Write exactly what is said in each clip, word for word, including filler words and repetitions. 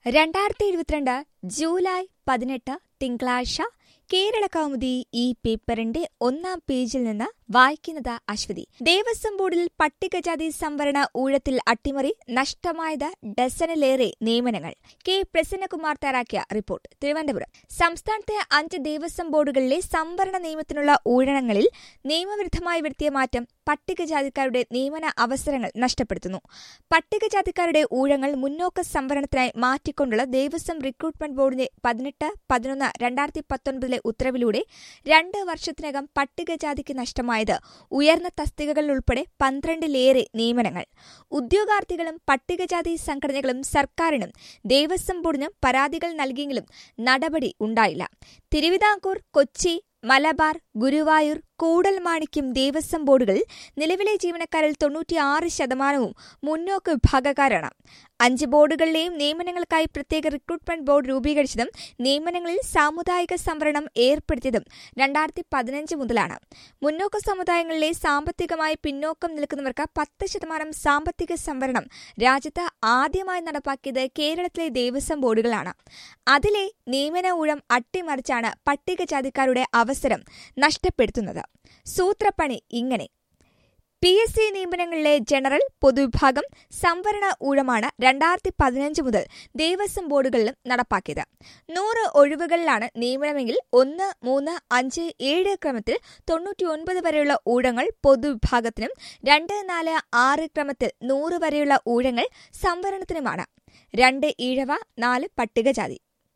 രണ്ടായിരത്തി ഇരുപത്തിരണ്ട് ജൂലൈ പതിനെട്ട് തിങ്കളാഴ്ച കേരള കൗമുദി ഈ പേപ്പറിന്റെ ഒന്നാം പേജിൽ നിന്ന് വായിക്കുന്നത് അശ്വതി. ദേവസ്വം ബോർഡിൽ പട്ടികജാതി സംവരണ ഊഴത്തിൽ അട്ടിമറി, നഷ്ടമായത് ഡസനിലേറെ നിയമനങ്ങൾ. കെ പ്രസന്നകുമാർ തയ്യാറാക്കിയ റിപ്പോർട്ട്. തിരുവനന്തപുരം. സംസ്ഥാനത്തെ അഞ്ച് ദേവസ്വം ബോർഡുകളിലെ സംവരണ നിയമനത്തിനുള്ള ഊഴങ്ങളിൽ നിയമവിരുദ്ധമായി വരുത്തിയ മാറ്റം പട്ടികജാതിക്കാരുടെ നിയമന അവസരങ്ങൾ നഷ്ടപ്പെടുത്തുന്നു. പട്ടികജാതിക്കാരുടെ ഊഴങ്ങൾ മുന്നോക്ക സംവരണത്തിനായി മാറ്റിക്കൊണ്ടുള്ള ദേവസ്വം റിക്രൂട്ട്മെന്റ് ബോർഡിന്റെ പതിനെട്ട് പതിനൊന്ന് രണ്ടായിരത്തി പത്തൊൻപതിലെ ഉത്തരവിലൂടെ രണ്ട് വർഷത്തിനകം പട്ടികജാതിക്ക് നഷ്ടമായത് ഉയർന്ന തസ്തികകളിൽ ഉൾപ്പെടെ പന്ത്രണ്ടിലേറെ നിയമനങ്ങൾ. ഉദ്യോഗാർത്ഥികളും പട്ടികജാതി സംഘടനകളും സർക്കാരിനും ദേവസ്വം ബോർഡിനും പരാതികൾ നൽകിയെങ്കിലും നടപടി ഉണ്ടായില്ല. തിരുവിതാംകൂർ, കൊച്ചി, മലബാർ, ഗുരുവായൂർ, കൂടൽമാണിക്യം ദേവസ്വം ബോർഡുകളിൽ നിലവിലെ ജീവനക്കാരിൽ തൊണ്ണൂറ്റിയാറ് ശതമാനവും മുന്നോക്ക വിഭാഗക്കാരാണ്. അഞ്ച് ബോർഡുകളിലെയും നിയമനങ്ങൾക്കായി പ്രത്യേക റിക്രൂട്ട്മെന്റ് ബോർഡ് രൂപീകരിച്ചതും നിയമനങ്ങളിൽ സാമുദായിക സംവരണം ഏർപ്പെടുത്തിയതും രണ്ടായിരത്തി പതിനഞ്ച് മുതലാണ്. മുന്നോക്ക സമുദായങ്ങളിലെ സാമ്പത്തികമായി പിന്നോക്കം നിൽക്കുന്നവർക്ക് പത്ത് ശതമാനം സാമ്പത്തിക സംവരണം രാജ്യത്ത് ആദ്യമായി നടപ്പാക്കിയത് കേരളത്തിലെ ദേവസ്വം ബോർഡുകളാണ്. അതിലെ നിയമന ഊഴം അട്ടിമറിച്ചാണ് പട്ടികജാതിക്കാരുടെ അവസരം നഷ്ടപ്പെടുത്തുന്നത്. സൂത്രപ്പണി ഇങ്ങനെ: പി എസ് സി നിയമനങ്ങളിലെ ജനറൽ, പൊതുവിഭാഗം സംവരണ ഊഴമാണ് രണ്ടായിരത്തി പതിനഞ്ച് മുതൽ ദേവസ്വം ബോർഡുകളിലും നടപ്പാക്കിയത്. നൂറ് ഒഴിവുകളിലാണ് നിയമനമെങ്കിൽ ഒന്ന്, മൂന്ന്, അഞ്ച്, ഏഴ് ക്രമത്തിൽ തൊണ്ണൂറ്റിയൊൻപത് വരെയുള്ള ഊഴങ്ങൾ പൊതുവിഭാഗത്തിനും രണ്ട്, നാല്, ആറ് ക്രമത്തിൽ നൂറ് വരെയുള്ള ഊഴങ്ങൾ സംവരണത്തിനുമാണ്. രണ്ട് ഈഴവ, നാല് പട്ടികജാതി,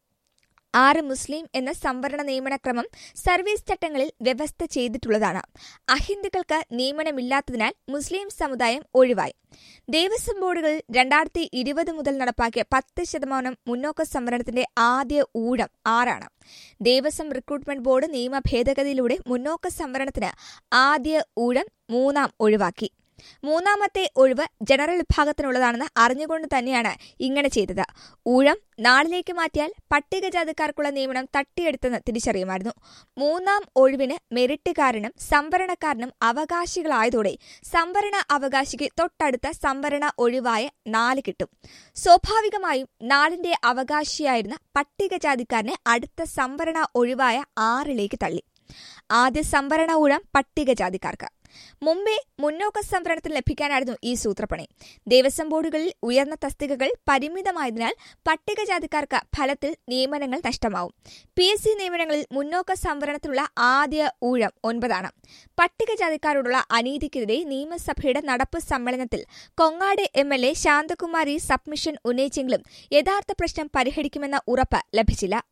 ആറ് മുസ്ലിം എന്ന സംവരണ നിയമനക്രമം സർവീസ് ചട്ടങ്ങളിൽ വ്യവസ്ഥ ചെയ്തിട്ടുള്ളതാണ്. അഹിന്ദുക്കൾക്ക് നിയമനമില്ലാത്തതിനാൽ മുസ്ലിം സമുദായം ഒഴിവായി. ദേവസ്വം ബോർഡുകളിൽ രണ്ടായിരത്തി ഇരുപത് മുതൽ നടപ്പാക്കിയ പത്ത് ശതമാനം മുന്നോക്ക സംവരണത്തിന്റെ ആദ്യ ഊഴം ആറാണ്. ദേവസ്വം റിക്രൂട്ട്മെന്റ് ബോർഡ് നിയമ ഭേദഗതിയിലൂടെ മുന്നോക്ക സംവരണത്തിന് ആദ്യ ഊഴം മൂന്നാം ഒഴിവാക്കി. മൂന്നാമത്തെ ഒഴിവ് ജനറൽ വിഭാഗത്തിനുള്ളതാണെന്ന് അറിഞ്ഞുകൊണ്ട് തന്നെയാണ് ഇങ്ങനെ ചെയ്തത്. ഊഴം നാളിലേക്ക് മാറ്റിയാൽ പട്ടികജാതിക്കാർക്കുള്ള നിയമനം തട്ടിയെടുത്തെന്ന് തിരിച്ചറിയുമായിരുന്നു. മൂന്നാം ഒഴിവിന് മെറിറ്റുകാരനും സംവരണക്കാരനും അവകാശികളായതോടെ സംവരണ അവകാശിക്ക് തൊട്ടടുത്ത സംവരണ ഒഴിവായ നാല് കിട്ടും. സ്വാഭാവികമായും നാളിന്റെ അവകാശിയായിരുന്ന പട്ടികജാതിക്കാരനെ അടുത്ത സംവരണ ഒഴിവായ ആറിലേക്ക് തള്ളി. ആദ്യ സംവരണ ഊഴം പട്ടികജാതിക്കാർക്ക്. മുമ്പേ മുന്നോക്ക സംവരണത്തിന് ലഭിക്കാനായിരുന്നു ഈ സൂത്രപ്പണി. ദേവസ്വം ബോർഡുകളിൽ ഉയർന്ന തസ്തികകൾ പരിമിതമായതിനാൽ പട്ടികജാതിക്കാർക്ക് ഫലത്തിൽ നിയമനങ്ങൾ നഷ്ടമാവും. പി എസ് സി നിയമനങ്ങളിൽ മുന്നോക്ക സംവരണത്തിനുള്ള ആദ്യ ഊഴം ഒൻപതാണ്. പട്ടികജാതിക്കാരോടുള്ള അനീതിക്കെതിരെ നിയമസഭയുടെ നടപ്പ് സമ്മേളനത്തിൽ Kongad M L A Santhakumari submission ഉന്നയിച്ചെങ്കിലും യഥാർത്ഥ പ്രശ്നം പരിഹരിക്കുമെന്ന ഉറപ്പ് ലഭിച്ചില്ല.